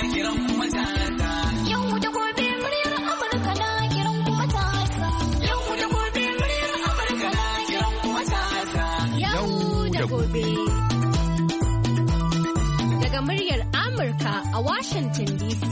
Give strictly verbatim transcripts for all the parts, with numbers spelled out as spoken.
kiran kuma ta yau da gobe muryar Amurka na kiran kuma ta yau da gobe muryar Amurka na kiran kuma ta yau da gobe daga muryar Amurka a Washington D C.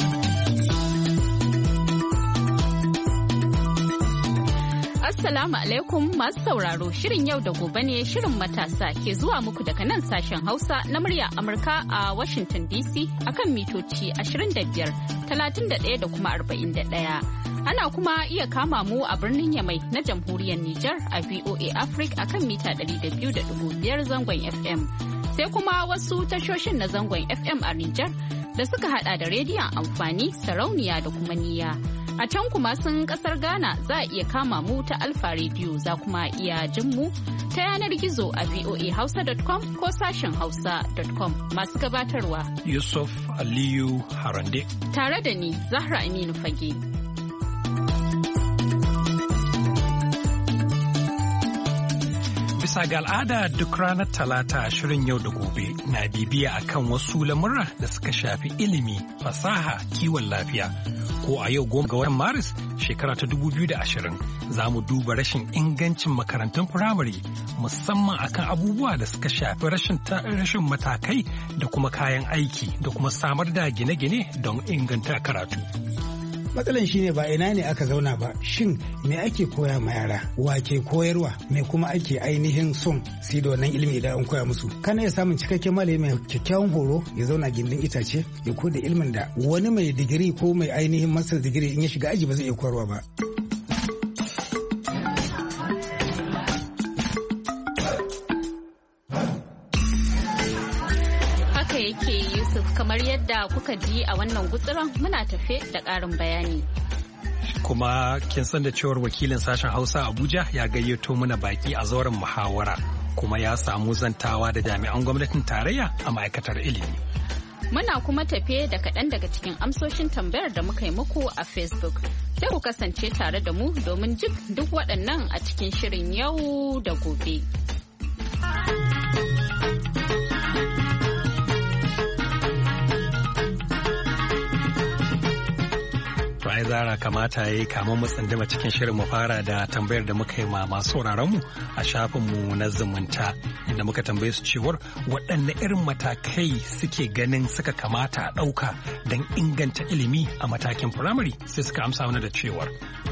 Assalamu alaikum masu sauraro, shirin yau da gobe ne shirin matasa ke zuwa muku daga nan sashen Hausa na murya Amurka a Washington D C akan mitoci ashirin da biyar, talatin da ɗaya da kuma arba'in da ɗaya. Ana kuma iya kama mu a birnin Yamai na jamhuriyar Nijar a V O A Africa akan mita ɗari da biyu da ɗigo biyar zangon F M. Sai kuma wasu tashoshin na zangon F M a Nijar da suka hada da rediyon amfani, sarauniya da kuma niyya. A can kuma sun kasar Ghana za a iya kama mu ta Alfa Radio, za kuma iya jin mu ta yanar gizo a voa hausa dot com ko sashen hausa dot com. Masu gabatarwa Yusuf Aliyu Harande tare da ni Zahra Aminu Fage. Bisa ga al'ada duk ranar talata shirin yau da gobe na bibiya akan wasu lamurra da suka shafi ilimi, fasaha, kiwon lafiya. Ko a yau goma ga watan Maris shekara ta dubu biyu da ashirin za mu duba rashin ingancin makarantun firamare musamman akan abubuwa da suka shafi rashin rashin matakai da kuma kayan aiki da kuma samar da gine-gine don inganta karatu. Matsalan shine ba ina ne aka zauna ba, shin me ake koya ma yara, wa ke koyarwa, me kuma ake ainihin son su da wannan ilimi idan an koya musu. Kana iya samun cikakken malami mai kyakkyawan horo ya zauna gindin itace ya koda ilimin da wani mai digiri ko mai ainihin master digiri in ya shiga aji ba zai iya koyarwa ba. Kamar yadda kuka ji a wannan gutsuran muna tafe da ƙarin bayani. Kuma kin san da cewar wakilin sashen Hausa Abuja ya gayyato mana baki a zauren muhawara kuma ya samu zantawa da jami'an gwamnatin tarayya a ma'aikatar ilimi. Muna kuma tafe da kaɗan daga cikin amsoshin tambayar da muka yi muku a Facebook. Sai ku kasance tare da mu domin jin duk waɗannan a cikin shirin yau da gobe. Ai Zara kamata ya yi kamar mu tsindima cikin shirin mu fara da tambayar da muka yi ma masu mu a shafinmu na zumunta inda muka tambaye su cewar waɗanne irin matakai suke ganin suka kamata a ɗauka don inganta ilimi a matakin firamare sai suka amsa mana da cewar.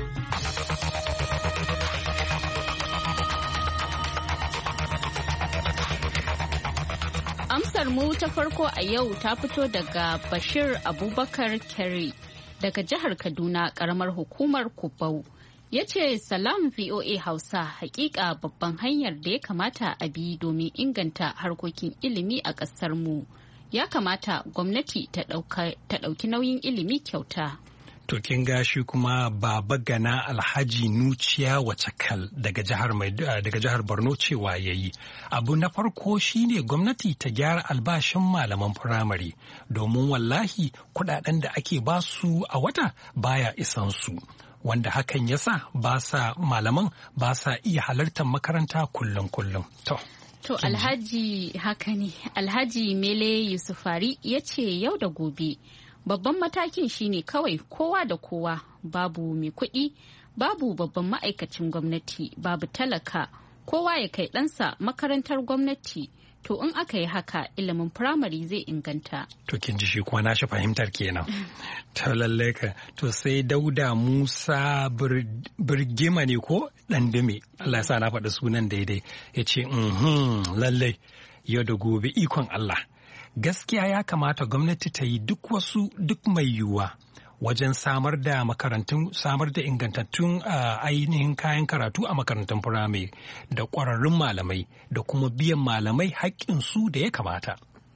Amsar mu ta farko a yau ta fito daga Bashir Abubakar Kerry daga jihar Kaduna karamar hukumar Kubau. Ya ce salam V O A Hausa, hakika babban hanyar da ya kamata a bi domin inganta harkokin ilimi a ƙasar mu. Ya kamata gwamnati ta ɗauki nauyin ilimi kyauta. To kin gashi kuma Baba Gana Alhaji Nuciya Wacakal daga jihar daga jihar Borno cewa yayi. Abu na farko shine gwamnati ta gyara albashin malaman firamare domin wallahi kudaden da ake basu a wata baya isan su. Wanda hakan yasa ba sa malaman ba sa iya halartar makaranta kullum kullum. To To Alhaji haka ne, Alhaji Mele Yusufari ya ce yau da gobe. Babban matakin shine kawai kowa da kowa, babu mai kuɗi, babu babban ma'aikacin gwamnati, babu talaka, kowa ya kai ɗansa makarantar gwamnati. To in aka yi haka ilimin firamare zai inganta. To kin ji shi kuma na shi fahimtar kenan. Ta lalle ka. To sai Dauda Musa Birgima ne ko Ɗandume. Allah ya sa na faɗi sunan daidai. Ya ce, lallai yau da gobe ikon Allah. Gaskiya ya kamata gwamnati ta yi duk wasu duk mai yiwuwa wajen samar da makarantun samar da ingantattun ainihin kayan karatu a makarantun firamare da ƙwararrun malamai da kuma biyan malamai haƙƙinsu da ya kamata.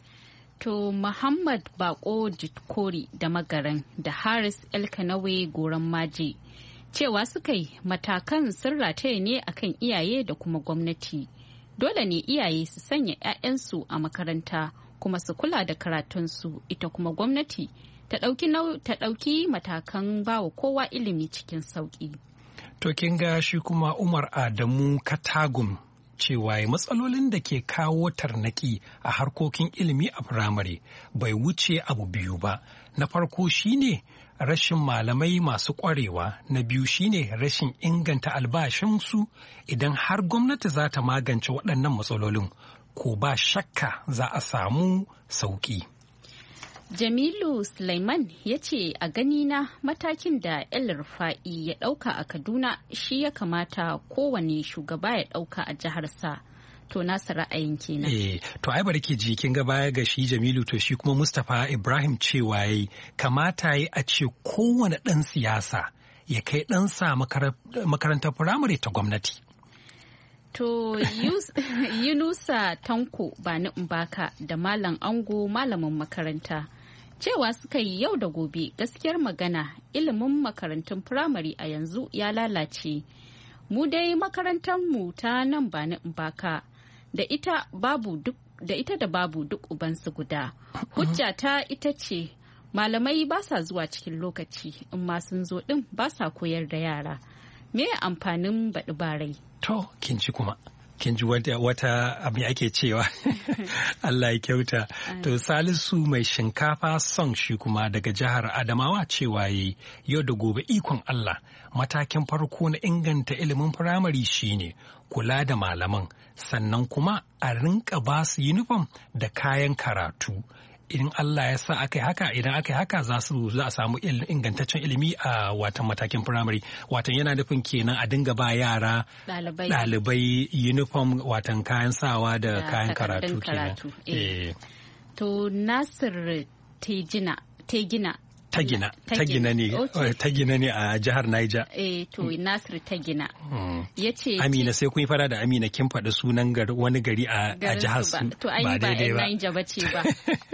To Muhammad Bako Jitkori da Magaran da Haris Elkanawe Goran Maje cewa suka yi matakan sun rataye ne akan iyaye da kuma gwamnati. Dole ne iyaye su sanya 'ya'yansu a makaranta kuma su kula da karatunsu, ita kuma gwamnati ta ɗauki matakan bawa kowa ilimi cikin sauƙi. To kin ga shi kuma Umar Adamu Katagum cewa matsalolin da ke kawo tarnaki a harkokin ilimi a firamare bai wuce abu biyu ba. Na farko shine rashin malamai masu ƙwarewa, na biyu shine rashin inganta albashinsu. Idan har gwamnati za ta magance waɗannan matsalolin, ko ba shakka za a samu sauƙi. Jamilu Sulaiman ya ce a ganina matakin da El Rufa'i ya ɗauka a Kaduna shi ya kamata kowane shugaba ya ɗauka a jiharsa. To nasa ra'ayin kenan. Eh, to ai bari ke ji kin ga baya ga shi Jamilu to shi kuma Mustapha Ibrahim cewa yayi kamata yayi a ce kowane ɗan siyasa ya kai ɗansa makarantar firamare ta gwamnati. To Yunusa Tanko Bani Mbaka da Malam Ango malamin makaranta cewa suka yi yau da gobe gaskiyar magana ilimin makarantun firamare a yanzu ya lalace. Mu dai makarantar mu ta nan Bani Mbaka da ita babu duk da ita da babu duk ubansu guda. Hujja ta ita ce malamai ba sa zuwa cikin lokaci in ma sun zo din ba sa koyar da yara. Me amfanin baɗi barai? To, kin ji kuma, kin ji wata, wata abin ake cewa Allah ya kyauta. To, Salisu mai shinkafa son shi kuma daga jihar Adamawa cewa yi yau da gobe ikon Allah matakin farko na inganta ilimin firamare shine kula da malaman, sannan kuma a rinka ba su yunifom da kayan karatu. Idan Allah ya sa aka yi haka, idan aka yi haka za su za a samu ingantaccen ilimi a watan matakin firamare. Watan yana nufin kenan a dinga ba yara ɗalibai uniform, watan kayan sawa da kayan karatu kenan. To Nasir Tegina Tegina Tagina, Tagina ne, Tagina ne a jihar Niger. Eh, to Nasir Tagina. Ya ce Amina sai kun yi fara da Amina kin faɗi sunan wani gari a jihar su ba daidai ba. Niger ba ce ba.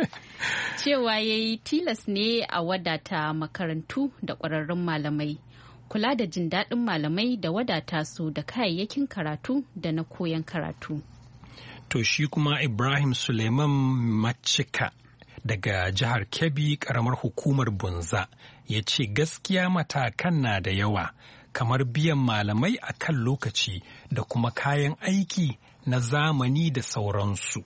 Cewa yayi tilas ne a wadata makarantu da ƙwararrun malamai. Kula da jin daɗin malamai da wadata su da kayayyakin karatu da na koyon karatu. To shi kuma Ibrahim Suleiman Macika daga jihar Kebbi karamar hukumar Bunza ya ce gaskiya matakan na da yawa kamar biyan malamai a kan lokaci da kuma kayan aiki na zamani da sauransu.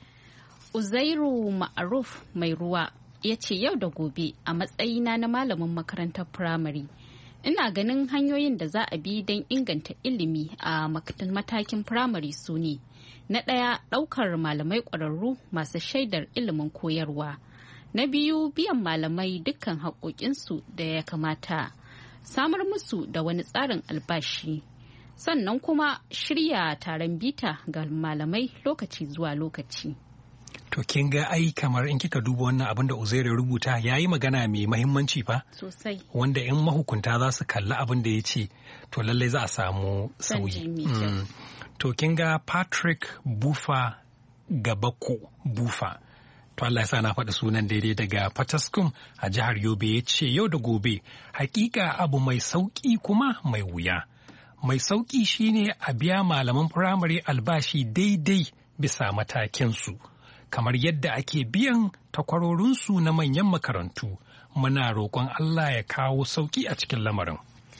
Uzairu Ma'aruf mai ruwa ya ce yau da gobe a matsayina na malamin makarantar firamare ina ganin hanyoyin da za a bi don inganta ilimi a matakin firamare su ne. Na ɗaya ɗaukar malamai ƙwararru masu shaidar ilimin koyarwa. Na biyu biyan malamai dukkan haƙoƙinsu da ya kamata. Samar musu da wani tsarin albashi. Sannan kuma shirya taron bita ga malamai lokaci zuwa lokaci. To kin ga ai kamar in kika duba wannan abin da Uzairu rubuta ya yi magana mai mahimmanci fa? Sosai. Wanda in mahukunta za su kalli abin da ya ce to lallai za a samu sauyi. To kin ga Patrick Bufa Gabako Bufa. To Allah ya sa na faɗi sunan daidai daga Fataskum a jihar Yobe ya ce yau da gobe hakika abu mai sauƙi kuma mai wuya. Mai sauƙi shine a biya malaman firamare albashi daidai bisa matakinsu. Kamar yadda ake biyan takwarorinsu na manyan makarantu. Muna roƙon Allah ya kawo sauƙi a cikin lamarin.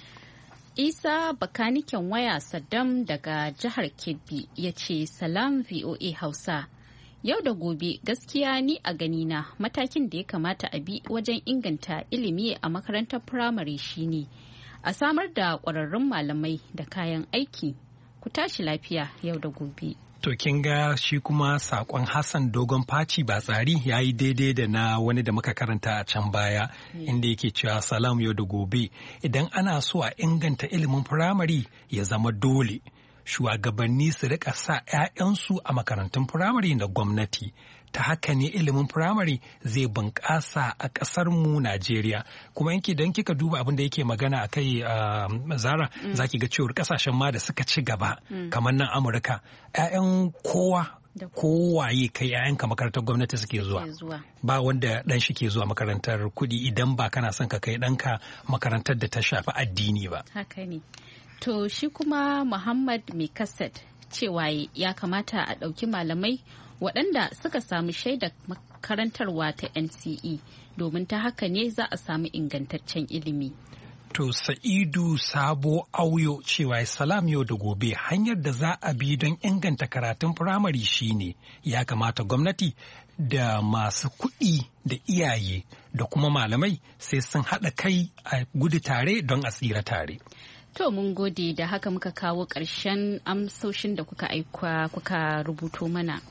Isa bakaniken waya Saddam daga jihar Kebbi ya ce salam V O A Hausa. Yau da gobe gaskiya ni a ganina matakin da ya kamata a bi wajen inganta ilimi a makarantar firamare shine a samar da ƙwararrun malamai da kayan aiki. Ku tashi lafiya yau da gobe. To kin ga shi kuma sakon Hassan Dogon Faci ba tsari ya yi daidai da na wani da muka karanta a can baya inda yake cewa salam yau da gobe idan ana so a inganta ilimin firamare ya zama dole shugabanni su rika sa 'ya'yansu a makarantun firamare na gwamnati. Ta haka ne ilimin firamare zai bunƙasa a ƙasarmu Najeriya. Kuma yanki don kika duba abin da yake magana a kai Zara za ki ga cewar ƙasashen ma da suka ci gaba kamar nan Amurka 'ya'yan kowa kowaye kai 'ya'yanka makarantar gwamnati suke zuwa ba wanda ɗan shi ke zuwa makarantar kuɗi idan ba kana son ka kai ɗanka makarantar da ta shafi addini ba. Haka ne. To shi kuma Muhammad Mai Kassad cewa ya kamata a ɗauki malamai waɗanda suka samu shaidar makarantarwa ta N C E domin ta haka ne za a samu ingantaccen ilimi. To Sa'idu Sabo Auyo cewa salam yau da gobe hanyar da za a bi don inganta karatun firamare shine ya kamata gwamnati da masu kuɗi da iyaye da kuma malamai sai sun haɗa kai a gudu tare don a tsira tare. To mun gode da haka muka kawo ƙarshen amsoshin da kuka aika kuka rubuto mana.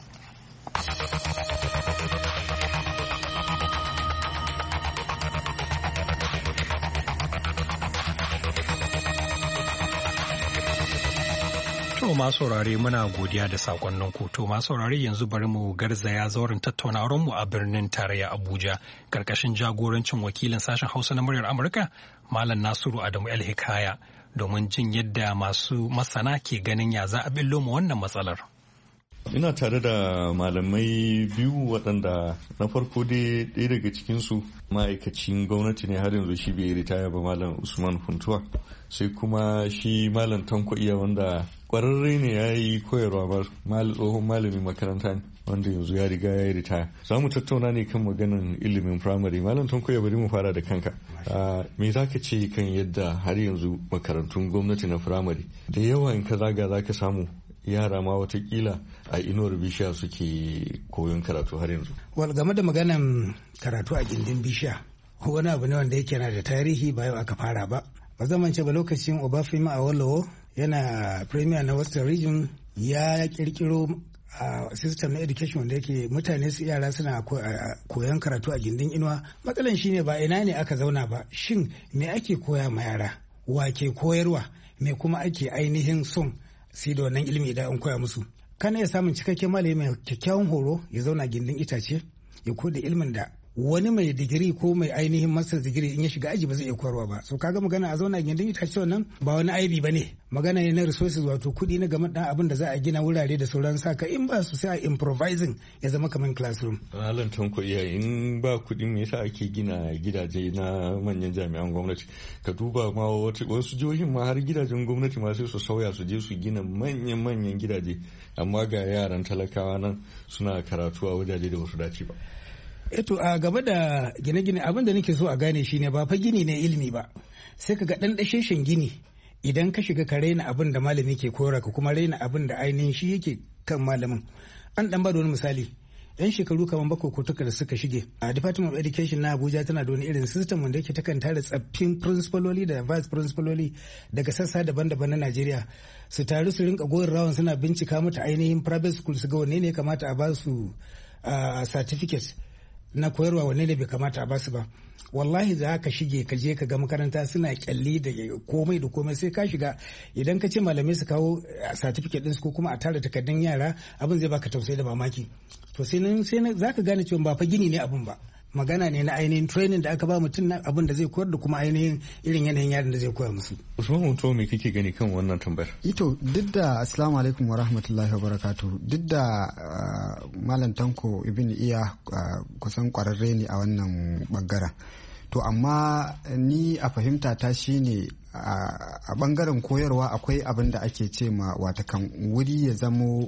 To masu saurare muna godiya da sakonnin ku. To masu saurare yanzu bari mu garzaya zauren tattaunawar mu a birnin tarayya Abuja karkashin jagorancin wakilin sashen Hausa na muryar Amurka Malam Nasiru Adamu El Hikaya domin jin yadda masu masana ke ganin ya za a billo mu wannan matsalar. Ina tare da malamai biyu waɗanda na farko dai ɗaya daga cikinsu ma'aikacin gwamnati ne har yanzu shi bai ritaya ba Malam Usman Funtuwa, sai kuma shi Malam Tanko Iya wanda ƙwararre ne ya yi koyarwa ba tsohon malamin makaranta ne wanda yanzu ya riga ya yi ritaya. Za mu tattauna ne kan maganin ilimin firamare. Malam Tanko Iya bari mu fara da kanka. Me za ka ce kan yadda har yanzu makarantun gwamnati na firamare da yawa in ka zaga za ka samu yara ma watakila a inuwar bishiya suke koyon karatu har yanzu. Wal game da maganan karatu a gindin bishiya wani abu ne wanda yake na da tarihi ba yau aka fara ba. Ba zaman ce ba lokacin Obafemi Awolowo yana premier na Western Region ya kirkiro a system na education wanda yake mutane su yara suna koyon karatu a gindin inuwa. Matsalan shine ba ina ne aka zauna ba, shin me ake koya ma yara, wa ke koyarwa, me kuma ake ainihin son sai da wannan ilimi idan an koya musu. Kana iya samun cikakken malami mai kyakkyawan horo ya zauna gindin itace ya koda ilimin da wani mai digiri ko mai ainihin master digiri in ya shiga aji ba zai iya koyarwa ba. So kaga magana a zauna gindin itace wannan ba wani aibi bane. Magana ne na resources wato kuɗi na game dan abin da za a gina wurare da sauran saka in ba su sai a improvising ya zama kamar classroom. Malam Tanko Iya in ba kuɗi me yasa ake gina gidaje na manyan jami'an gwamnati? Ka duba ma wasu jihohin ma har gidajen gwamnati ma sai su sauya su je su gina manyan manyan gidaje amma ga yaran talakawa nan suna karatu a wajaje da wasu dace ba. Eto a gaba da gine-gine abin da nake so a gane shine ba fa gini ne ilimi ba, sai ka ga ɗan ɗasheshen gini idan ka shiga ka raina abin da malami ke kora ka kuma raina abin da ainihin shi yake kan malamin. An ɗan ba da wani misali, yan shekaru kamar bakwai ko takwas da suka shige a Department of Education na Abuja tana da wani irin system wanda yake takan tare tsaffin principaloli da vice principaloli daga sassa daban-daban na Najeriya su taru su rinka goyin rawan suna bincika mata ainihin private school su ga wanne ne kamata a ba su certificate na koyarwa wanne ne bai kamata a basu ba. Wallahi za ka shige ka je ka ga makaranta suna kyalli da komai da komai sai ka shiga idan ka ce malamai su kawo certificate ɗinsu ko kuma a tara takardun yara abin zai baka tausayi da mamaki. To sai nan sai za ka gane cewa ba fa gini ne abin ba, magana ne na ainihin training da aka ba mutum na abin da zai koyar da kuma ainihin irin yanayin yaran da zai koya musu. Usman Mutuwa me kake gani kan wannan tambayar? Ito duk da assalamu alaikum wa rahmatullahi wa barakatuh, duk da Malam Tanko Ibn Iya kusan kwararre ne a wannan bangaren. To amma ni a fahimta ta shine a bangaren koyarwa akwai abin da ake ce ma watakan wuri ya zamo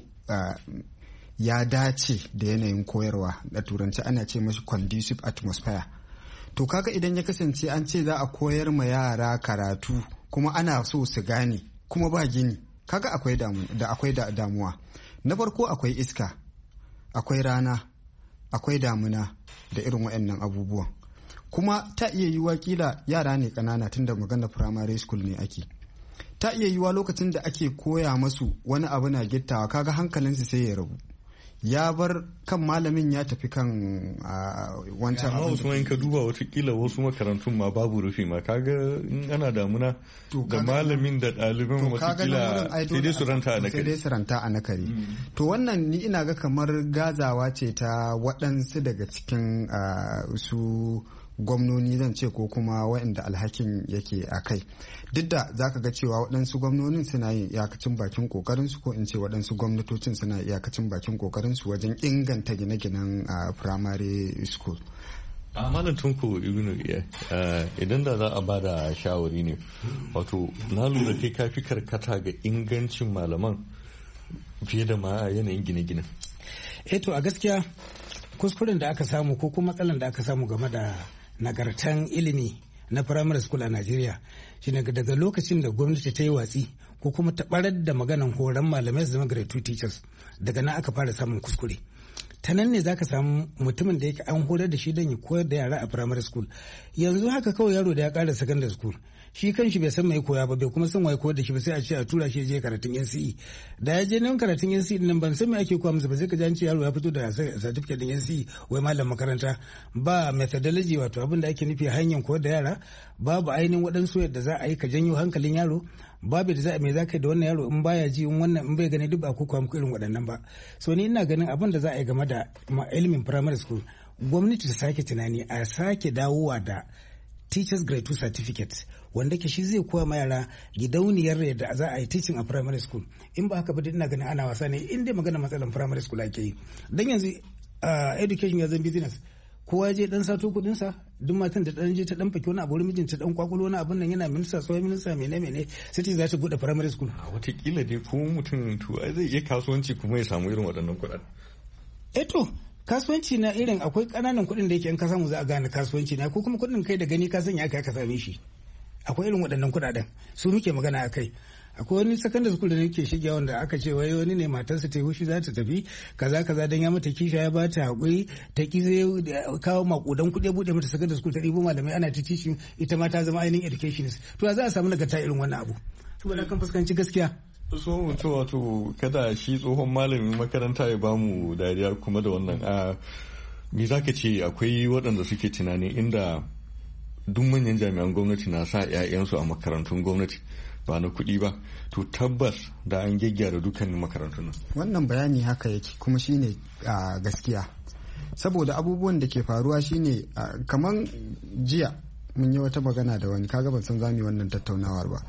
ya dace da yanayin koyarwa, da turanci ana ce mashi conducive atmosphere. To kaga idan ya kasance an ce za a koyar ma yara karatu kuma ana so su gane kuma ba gini, kaga akwai damu da akwai da damuwa. Na farko akwai iska, akwai rana, akwai damuna da irin waɗannan abubuwan. Kuma ta iya yiwuwa kila yara ne ƙanana tunda magana primary school ne ake. Ta iya yiwuwa lokacin da ake koya masu wani abu na gittawa kaga hankalinsu sai ya rabu. Ya bar kan malamin ya tafi kan wancan abin. Wasu in ka duba watakila wasu makarantun ma babu rufi ma kaga in ana damuna da malamin da ɗaliban watakila sai dai su ranta a nakari. Sai dai su ranta a nakari. To wannan ni ina ga kamar gazawa ce ta waɗansu daga cikin su gwamnoni zan ce ko kuma waɗanda alhakin yake a kai. Duk da za ka ga cewa waɗansu gwamnonin suna yin iyakacin bakin ƙoƙarinsu ko in ce waɗansu gwamnatocin suna iyakacin bakin ƙoƙarinsu wajen inganta gine-ginen a primary school. a malam tunku ibnu idan da za a ba da shawari ne, wato na lura kai kafi karkata ga ingancin malaman fiye da ma yanayin gine-ginen. Eh to a gaskiya kuskuren da aka samu ko kuma matsalan da aka samu game da nagartan ilimi na primary school a Najeriya shine daga lokacin da gwamnati ta yi watsi ko kuma ta barar da maganan horon malamai su zama grade two teachers, daga nan aka fara samun kuskure. Ta nan ne zaka samu mutumin da yake an horar da shi don ya koyar da yara a primary school. Yanzu haka kawai yaro da ya kara secondary school shi kanshi bai san mai koya ba, bai kuma san wai koyar da shi ba, sai a ce a tura shi je karatun N C E. Da ya je nan karatun N C E din ban san me ake koya masa ba, sai ka ji an ce yaro ya fito da certificate din N C E wai malam makaranta. Ba methodology, wato abin da ake nufi hanyar koyar da yara, babu ainihin waɗansu yadda za a yi ka janyo hankalin yaro, babu da za a mai za ka yi da wannan yaro in baya ji in wannan in bai gani duk ba ko kuwa muku irin waɗannan ba. So ni ina ganin abin da za a yi game da ilimin primary school, gwamnati ta sake tunani a sake dawowa da teachers grade two certificate wanda ke shi zai koya ma yara gidauniyar yadda za a yi teaching a primary school. In ba haka ba ina ganin ana wasa ne, in dai magana matsalan primary school ake yi. Dan yanzu education ya zan business, kowa je dan sato kudin sa, duk matan da dan je ta dan fake wani abu wurin mijinta dan kwakulo wani abun nan yana minista tsohon minista mene mene sai ta za ta bude primary school. A watakila dai ko mutum to zai iya kasuwanci kuma ya samu irin waɗannan kuɗaɗen. Eh to kasuwanci na irin akwai ƙananan kuɗin da yake in ka samu za a gane kasuwanci na, ko kuma kuɗin kai da gani ka sanya aka ka same shi. Akwai irin waɗannan kuɗaɗen su muke magana a kai. Akwai wani secondary school da nake shiga wanda aka ce wai wani ne matarsa ta yi hushi za ta tafi kaza kaza dan ya mata kisha ya bata hakuri ta ki zai kawo makudan kuɗi bude mata secondary school ta ɗibo malamai ana ta teaching, ita ma ta zama ainihin educationist. To za a samu nagarta irin wannan abu saboda kan fuskanci gaskiya. So mutu wato kada shi tsohon malamin makaranta ya bamu dariya kuma da wannan a me zaka ce akwai waɗanda suke tunani inda duk manyan jami'an gwamnati na sa 'ya'yansu a makarantun gwamnati ba na kuɗi ba, to tabbas da an gyaggyara dukkanin makarantun nan. Wannan bayani haka yake kuma shine a gaskiya, saboda abubuwan da ke faruwa shine kamar jiya mun yi wata magana da wani, kaga ban san zamu yi wannan tattaunawar ba.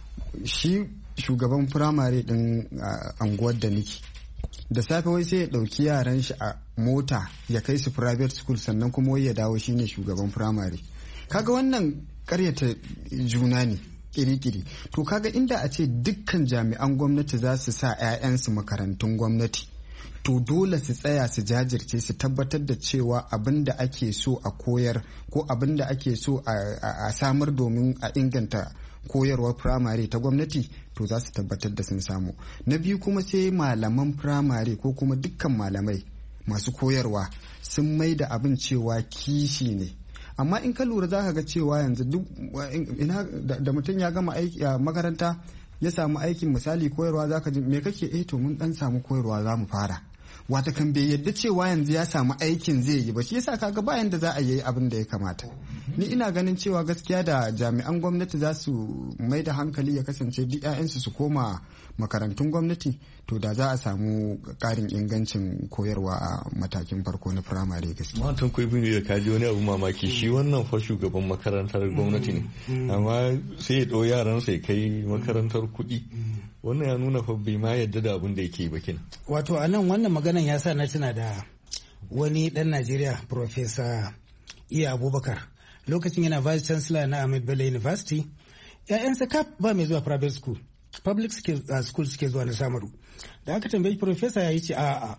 Shi shugaban firamare din anguwar da niki da safe wai sai ya ɗauki yaran shi a mota ya kai su private school sannan kuma wai ya dawo shine shugaban firamare. Kaga wannan karyata juna ne kiri-kiri. To kaga inda a ce dukkan jami'an gwamnati za su sa 'ya'yansu makarantun gwamnati, to dole su tsaya su jajirce su tabbatar da cewa abin da ake so a koyar ko abin da ake so a samar domin a inganta koyarwar firamare ta gwamnati, to za su tabbatar da sun samu. Na biyu kuma sai malaman firamare ko kuma dukkan malamai masu koyarwa sun mai da abin cewa kishi ne. Amma in ka lura za ka ga cewa yanzu duk ina da mutum ya gama aiki a makaranta ya samu aikin misali koyarwa, za ka ji me kake eh to mun dan samu koyarwa za mu fara. Wata kan bai yadda cewa yanzu ya samu aikin zai yi ba, shi yasa kaga ba yanda za a yi abin da ya kamata. Ni ina ganin cewa gaskiya da jami'an gwamnati za su mai da hankali ya kasance duk 'ya'yansu su koma makarantun gwamnati, to da za a samu karin ingancin koyarwa a matakin farko na firamare gaskiya. Matan kwai bin da kaji wani abu mamaki, shi wannan fa shugaban makarantar gwamnati ne amma sai ya ɗau yaran sai kai makarantar kuɗi. Wannan ya nuna fa bai ma yadda da abin da yake ba kenan. Wato a nan wannan maganan ya sa na tuna da wani ɗan Najeriya Professor Iya Abubakar lokacin yana Vice Chancellor na Ahmed Bello University. ‘Ya'yansa kaf ba mai zuwa private school, public school suke zuwa na Samaru. Da aka tambayi Professor ya yi ce a'a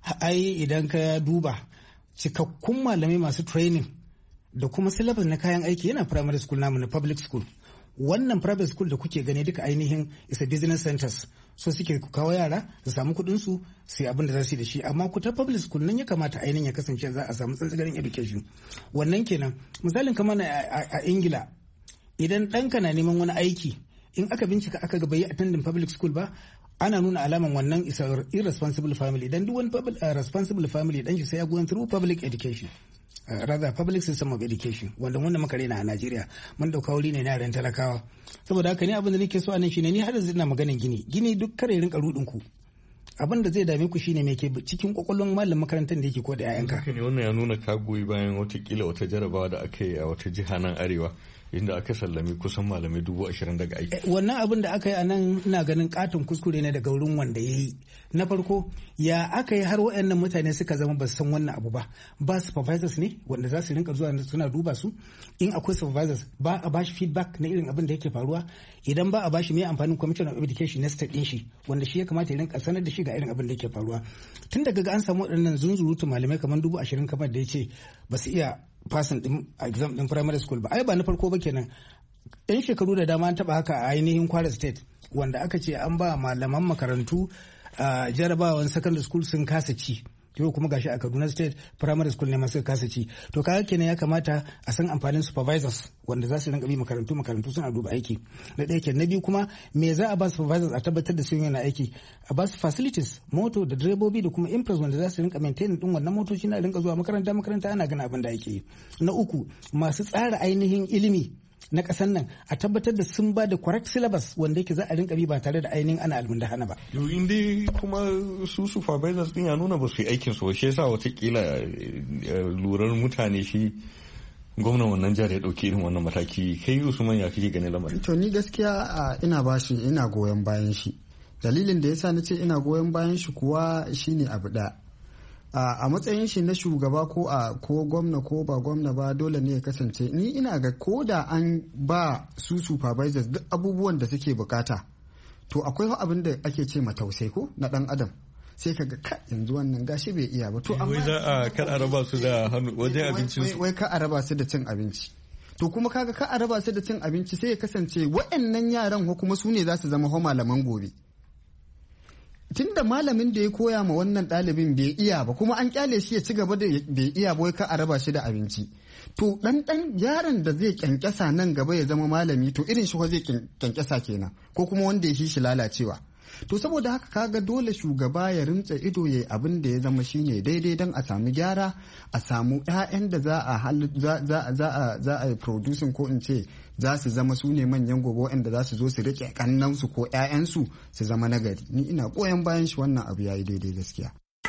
ai idan ka duba cikakkun malamai masu training da kuma syllabus na kayan aiki yana primary school namu na public school. Wannan private school da kuke gani duka ainihin is a business centers, so suke kawo yara su samu kuɗin su sai abin da za su yi da shi, amma ku ta public school nan ya kamata ainihin ya kasance za a samu tsantsigarin education. Wannan kenan misalin kamar a Ingila idan ɗanka na neman wani aiki in aka bincika aka ga bai attending public school ba, ana nuna alaman wannan is a irresponsible family, dan duk wani uh, responsible family dan shi sai ya go through public education. Uh, rather public system of education wanda wanda muka rena a Najeriya mun dauka wuri ne na yaran talakawa. Saboda haka ne abin da nake so a nan shine ni har yanzu ina maganin gini gini duk kare rinka rudin ku, abin da zai dame ku shine me ke cikin kwakwalwar malamin makarantar da yake ko da yayanka. Haka ne, wannan ya nuna ka goyi bayan watakila wata jarabawa da aka yi a wata jiha nan arewa inda aka sallami kusan malamai dubu ashirin daga aiki. Wannan abin da aka yi a nan ina ganin katon kuskure ne daga wurin wanda ya yi. Na farko ya aka yi har waɗannan mutane suka zama ba su san wannan abu ba. Ba supervisors ne wanda za su rinka zuwa suna duba su. In akwai supervisors ba a bashi feedback na irin abin da yake faruwa. Idan ba a bashi mai amfanin commissioner of education na state din shi wanda shi ya kamata ya rinka sanar da shi ga irin abin da yake faruwa. Tun daga an samu waɗannan zunzurutu malamai kamar dubu ashirin kamar da ya ce ba su iya passing din exam din primary school ba. Ai ba na farko ba kenan. Yan shekaru da dama an taba haka a ainihin Kwara State wanda aka ce an ba malaman makarantu a jarabawan secondary school sun kasa ci. Yau kuma gashi a Kaduna State primary school ne masu kasa ci. To kaga kenan ya kamata a san amfanin supervisors wanda za su rinka bi makarantu makarantu suna duba aiki. Na ɗaya kenan. Na biyu kuma me za a ba supervisors a tabbatar da sun yana aiki. A ba su facilities moto da direbobi da kuma impress wanda za su rinka maintain din wannan motoci na rinka zuwa makaranta makaranta ana gana abin da ake yi. Na uku masu tsara ainihin ilimi na ƙasar nan a tabbatar da sun ba da correct syllabus wanda yake za a rinka bi ba tare da ainihin ana almundahana ba. Yau inda kuma su supervisors din ya nuna ba su yi aikin su shi yasa watakila lurar mutane shi gwamnan wannan jihar ya ɗauki irin wannan mataki. Kai Usman ya kike ganin lamarin? To ni gaskiya ina bashi ina goyon bayan shi. Dalilin da yasa nace ina goyon bayan shi kuwa shine abu ɗaya. a matsayin shi na shugaba ko a ko gwamna ko ba gwamna ba dole ne ya kasance ni ina ga ko da an ba su supervisors duk abubuwan da suke bukata to akwai abin da ake ce ma tausai ko na dan adam sai kaga ka yanzu wannan gashi bai iya ba to amma wai za a kar a raba su da hannu wajen abincin su wai ka a raba su da cin abinci to kuma kaga ka a raba su da cin abinci sai ya kasance waɗannan yaran ko kuma su ne za su zama ho malaman gobe tunda malamin da ya koya ma wannan ɗalibin bai iya ba kuma an kyale shi ya ci gaba da bai iya ba ka a raba shi da abinci to dan dan yaron da zai kyankyasa nan gaba ya zama malami to irin shi ko zai kyankyasa kenan ko kuma wanda ya shi lalacewa to saboda haka kaga dole shugaba ya rimtsa ido yayi abin da ya zama shine daidai dan a samu gyara a samu ƴaƴan da za a za za a za a producing ko in ce za su zama su ne manyan gobe waɗanda za su zo su rike kannansu ko ƴaƴansu su zama nagari ni ina goyon bayan shi wannan abu yayi daidai gaskiya.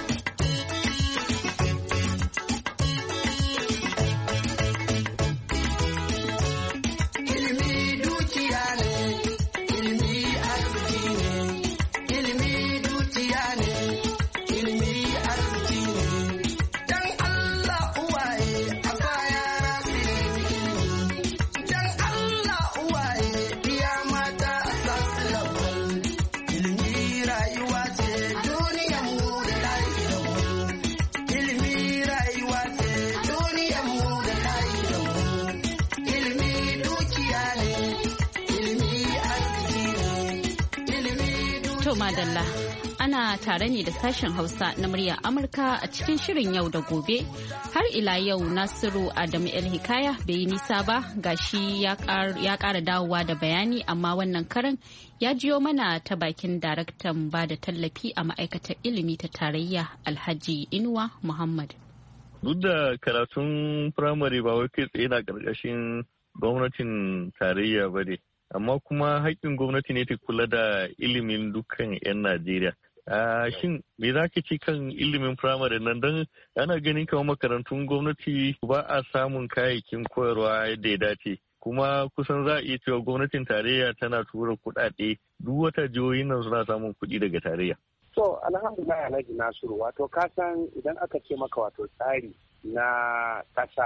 Madalla ana tare ne da sashen Hausa na muryar Amurka a cikin shirin yau da gobe. Har ila yau Nasiru Adamu El Hikaya bai yi nisa ba gashi ya ƙara dawowa da bayani amma wannan karan ya jiyo mana ta bakin daraktan ba da tallafi a ma'aikatar ilimi ta tarayya Alhaji Inuwa Muhammad. Duk da karatun firamare ba wai kai tsaye na ƙarƙashin gwamnatin tarayya ba ne. Amma kuma haƙƙin gwamnati ne ta kula da ilimin dukkan 'yan Najeriya. Shin me za ka ci kan ilimin firamare nan don ana ganin kamar makarantun gwamnati ba a samun kayayyakin koyarwa yadda ya dace. Kuma kusan za a iya cewa gwamnatin tarayya tana tura kuɗaɗe duk wata jihohin nan suna samun kuɗi daga tarayya. So alhamdulillah Alhaji Nasiru wato ka san idan aka ce maka wato tsari na ƙasa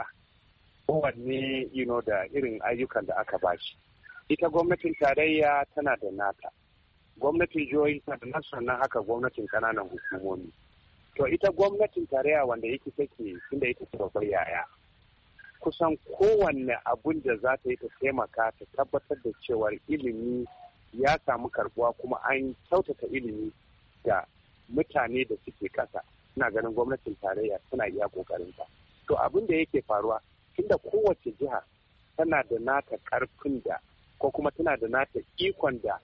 kowanne you know, da irin ayyukan da aka bashi. Ita gwamnatin tarayya tana da nata, gwamnatin jihohi tana da nasu, sannan haka gwamnatin kananan hukumomi. To ita gwamnatin tarayya wanda yake take inda ita ce babbar yaya, kusan kowanne abun da za ta yi ta taimaka ta tabbatar da cewar ilimi ya samu karbuwa kuma an kyautata ilimi da mutane da suke ƙasa. Ina ganin gwamnatin tarayya tana iya ƙoƙarinta. To abin da yake faruwa tunda kowace jiha tana da nata ƙarfin da ko kuma tana da nata ikon da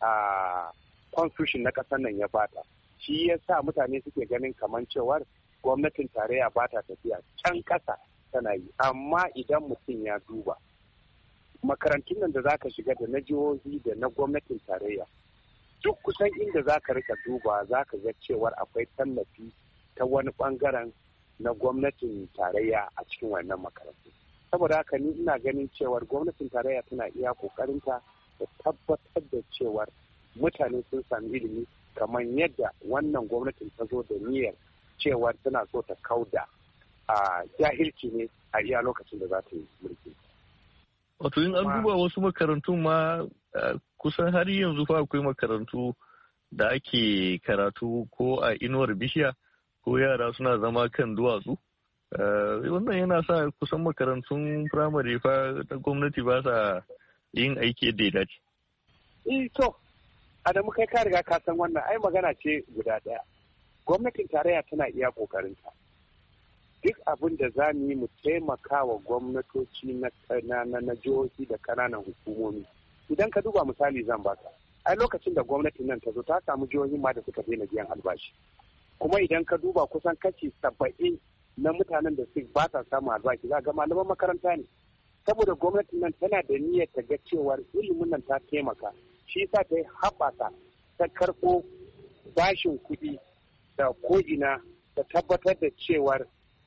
a constitution na ƙasar nan ya bata shi ya sa mutane suke ganin kamar cewar gwamnatin tarayya ba ta tafiya can ƙasa tana yi amma idan mutum ya duba makarantun nan da za ka shiga da na jihohi da na gwamnatin tarayya duk kusan inda za ka rika duba za ka ga cewar akwai tallafi ta wani ɓangaren na gwamnatin tarayya a cikin wannan makarantu. Saboda haka ni ina ganin cewar gwamnatin tarayya tana iya kokarinta da tabbatar da cewar mutane sun sami ilimi kamar yadda wannan gwamnatin ta zo da niyyar cewar tana so ta kauda a jahilci ne a iya lokacin da za ta yi mulki. Wato in an duba wasu makarantu ma kusan har yanzu fa akwai makarantu da ake karatu ko a inuwar bishiya ko yara suna zama kan duwatsu. wannan yana sa kusan makarantun firamare fa ta gwamnati ba sa yin aiki yadda ya dace. Eh to, Adamu kai ka riga ka san wannan ai magana ce guda ɗaya. Gwamnatin tarayya tana iya ƙoƙarinta. Duk abin da za mu yi mu taimaka wa gwamnatoci na na jihohi da ƙananan hukumomi. Idan ka duba misali zan baka. Ai lokacin da gwamnatin nan ta zo ta samu jihohin ma da suka daina biyan albashi. Kuma idan ka duba kusan kashi saba'in na mutanen da su ba sa samun albashi za ga malaman makaranta ne. Saboda gwamnatin nan tana da niyyar ta ga cewar ilimin nan ta taimaka. Shi yasa ta yi haɓaka ta karɓo bashin kuɗi da ko'ina ta tabbatar da cewar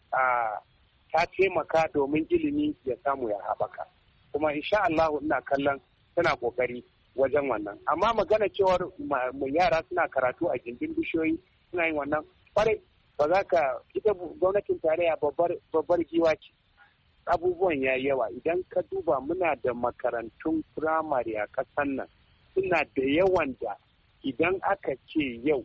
ta taimaka domin ilimi ya samu ya haɓaka. Kuma insha Allah ina kallon tana ƙoƙari wajen wannan. Amma magana cewar yara suna karatu a gindin bishiyoyi suna yin wannan kwarai ba za ka ita gwamnatin tarayya babbar giwa ce. Abubuwan ya yawa idan ka duba muna da makarantun firamare a ƙasar nan suna da yawan da idan aka ce yau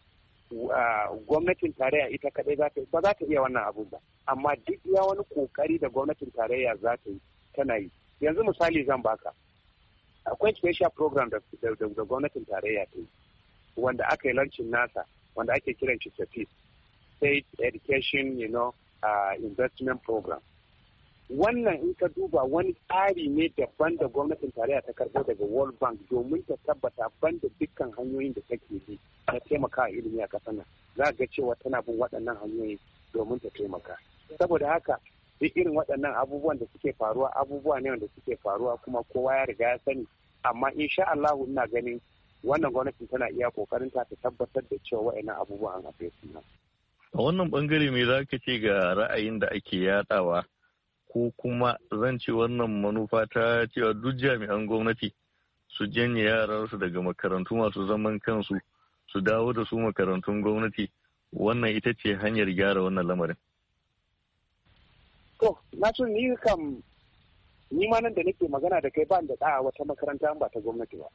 gwamnatin tarayya ita kadai za ta ba za ta iya wannan abu ba amma duk ya wani kokari da gwamnatin tarayya za ta yi tana yi yanzu misali zan baka akwai special program da da gwamnatin tarayya ta yi wanda aka yi lancin nasa wanda ake kiran shi SETI State Education you know uh, Investment Program. Wannan in ka duba wani tsari ne daban da gwamnatin tarayya ta karɓo daga World Bank domin ta tabbata ban da dukkan hanyoyin da take bi na taimaka ilimi a ƙasar nan za ga cewa tana bin waɗannan hanyoyi domin ta taimaka. Saboda haka duk irin waɗannan abubuwan da suke faruwa abubuwa ne wanda suke faruwa kuma kowa ya riga ya sani amma insha Allah ina ganin wannan gwamnatin tana iya kokarin ta ta tabbatar da cewa waɗannan abubuwan an afe su nan. A wannan bangare me za ka ce ga ra'ayin da ake yadawa ko kuma zan ce wannan manufa ta cewa duk jami'an gwamnati su janye yaransu daga makarantu masu zaman kansu su dawo da su makarantun gwamnati wannan ita ce hanyar gyara wannan lamarin. To, na so ni kam ni ma nan da nake magana da kai ba da ɗa wata makaranta ba ta gwamnati ba.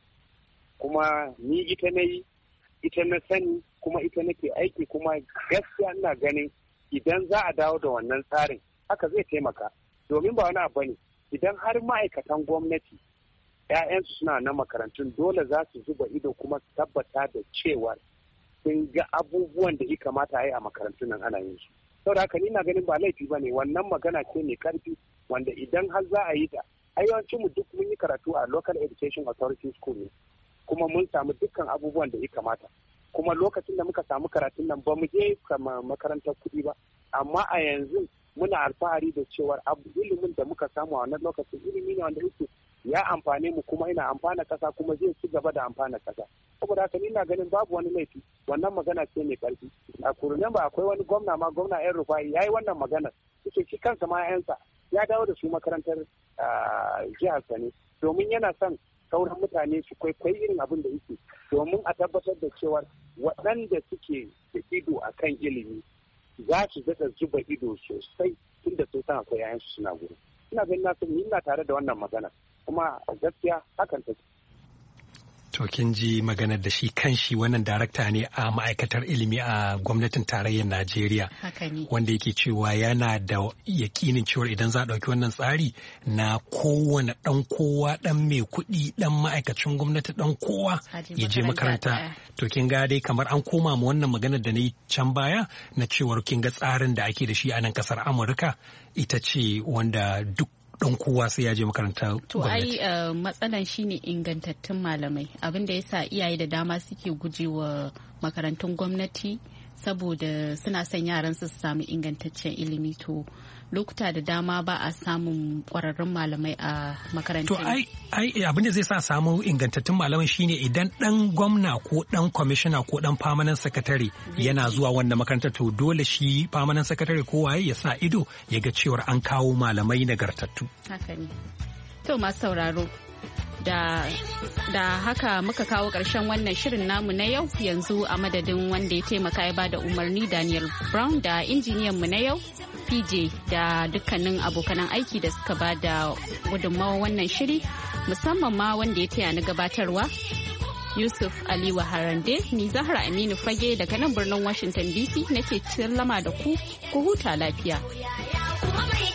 Kuma ni ita na yi, ita na sani, kuma ita nake aiki kuma gaskiya ina ganin idan za a dawo da wannan tsarin haka zai taimaka domin ba wani abu ne idan har ma'aikatan gwamnati ‘ya'yansu suna na makarantun dole za su zuba ido kuma su tabbata da cewa sun ga abubuwan da ya kamata a yi a makarantun nan ana yin su. Saboda haka ni na ganin ba laifi ba ne wannan magana ce mai karfi wanda idan har za a yi ta ai yawancin mu duk mun yi karatu a local education authority school ne kuma mun samu dukkan abubuwan da ya kamata kuma lokacin da muka samu karatun nan ba mu je makarantar kuɗi ba amma a yanzu muna alfahari da cewar abu ilimin da muka samu a wannan lokacin ilimi ne wanda yake ya amfane mu kuma ina amfana kasa kuma zai ci gaba da amfana kasa saboda haka ni na ganin babu wani laifi wannan magana ce mai karfi a kurunan ba akwai wani gwamna ma gwamna yan rufai yayi wannan magana yake shi kansa ma yansa ya dawo da su makarantar jihar Sani domin yana son sauran mutane su kwaikwayi irin abin da yake domin a tabbatar da cewar waɗanda suke da ido a kan ilimi za su daɗa zuba ido sosai tunda sun san akwai yayansu suna gudu. Ina ganin nasu ni ina tare da wannan magana kuma a gaskiya hakan take. To kin ji maganar da shi kan shi wannan darakta ne a ma'aikatar ilimi a gwamnatin tarayyar Najeriya. Wanda yake cewa yana da yakinin cewa idan za a ɗauki wannan tsari na kowane ɗan kowa ɗan mai kuɗi ɗan ma'aikacin gwamnati ɗan kowa ya je makaranta. To kin ga dai kamar an koma ma wannan maganar da na yi can baya na cewar kin ga tsarin da ake da shi a nan ƙasar Amurka ita ce wanda duk don kowa sai ya je makaranta gwamnati. To ai uh, matsalan shine ingantattun malamai abin da yasa iyaye da dama suke gujewa makarantun gwamnati saboda suna son yaran su samu ingantaccen ilimi to lokuta da dama ba a samun kwararrun malamai a makarantar. To ai ai abin da zai sa samu ingantattun malamai shine idan dan gwamna ko dan kwamishina ko dan permanent secretary yana zuwa wannan makarantar to dole shi permanent secretary ko waye ya sa ido ya ga cewa an kawo malamai nagartattu. Haka ne. To masu sauraro da da haka muka kawo ƙarshen wannan shirin namu na yau yanzu a madadin wanda ya taimaka ya bada umarni Daniel Brown da injiniyan mu na yau P J da dukkanin abokanan aiki da suka bada gudunmawa wannan shiri musamman ma wanda ya taya ni gabatarwa Yusuf Aliyu Harande, ni Zahra Aminu Fage daga nan birnin Washington D C nake sallama da ku, ku huta lafiya.